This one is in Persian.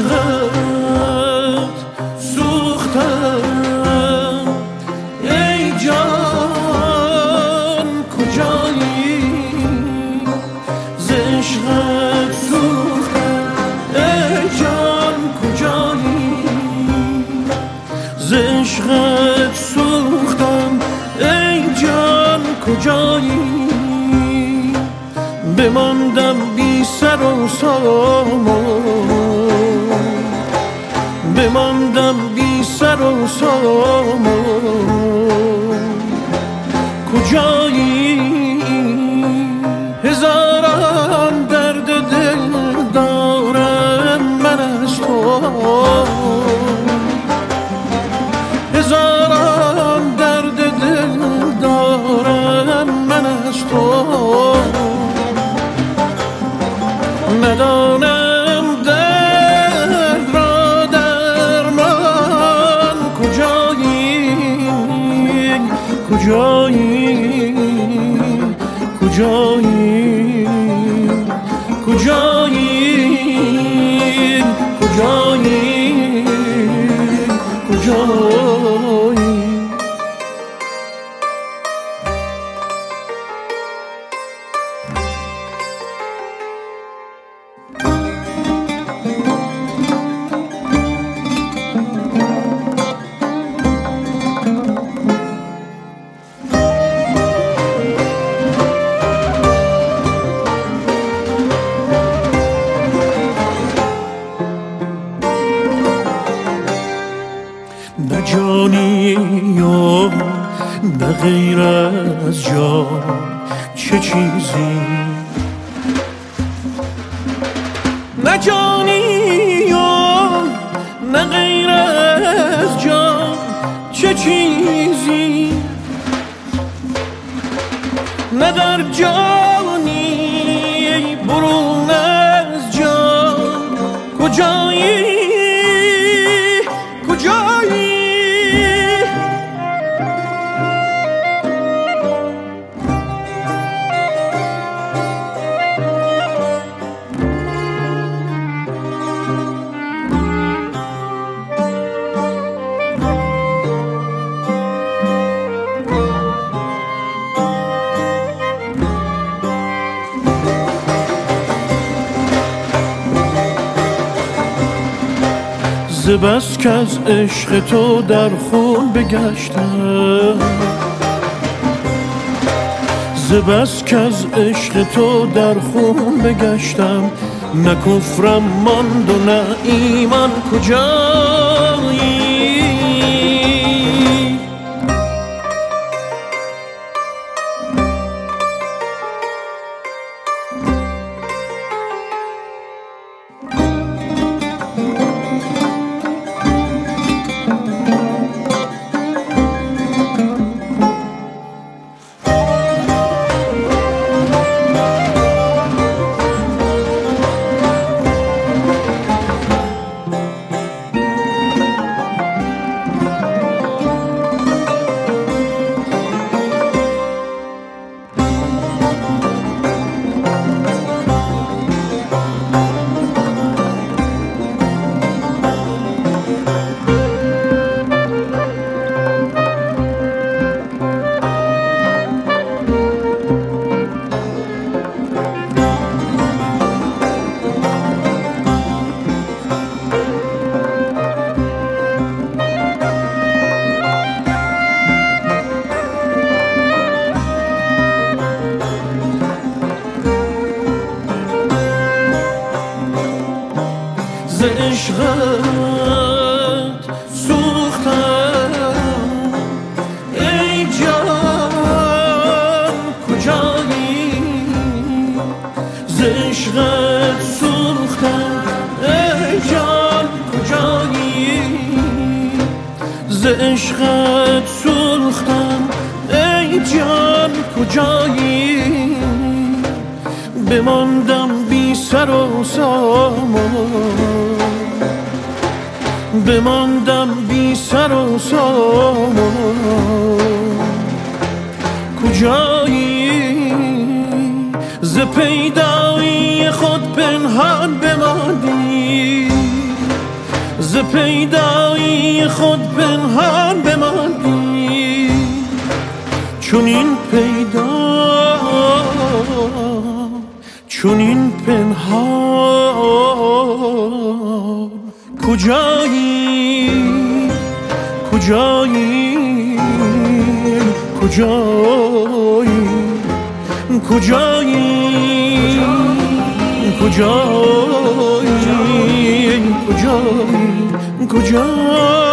عشقت سوختم ای جان کجایی ز عشقت سوختم ای جان کجایی ز عشقت سوختم ای جان کجایی بماندم بی سر و سامان بماندم بی سر و سامان کجایی هزاران درد دل دارم من از تو هزاران درد دل دارم من از تو ندانم درد را درمان کجایی کجایی کجایی کجایی کجایی کجایی نه جانی و نه غیر از جان چه چیزی نه جانی و نه غیر از جان چه چیزی نه در جانی برون از جان کجایی کجایی ز بس که از عشق تو در خون بگشتم ز بس که از عشق تو در خون بگشتم نه کفرم ماند و نه ایمان کجایی ز عشقت سوختم ای جان کجایی ز عشقت سوختم ای جان کجایی ز عشقت سوختم ای جان کجایی بماندم بی سر و سامان بماندم بی سر و سامان کجایی ز پیدایی خود پنهان بماندی پیدایی خود پنهان بماندی، چون این پیدا چون این پنهان. کجایی کجایی کجایی کجایی کجایی کجایی کجایی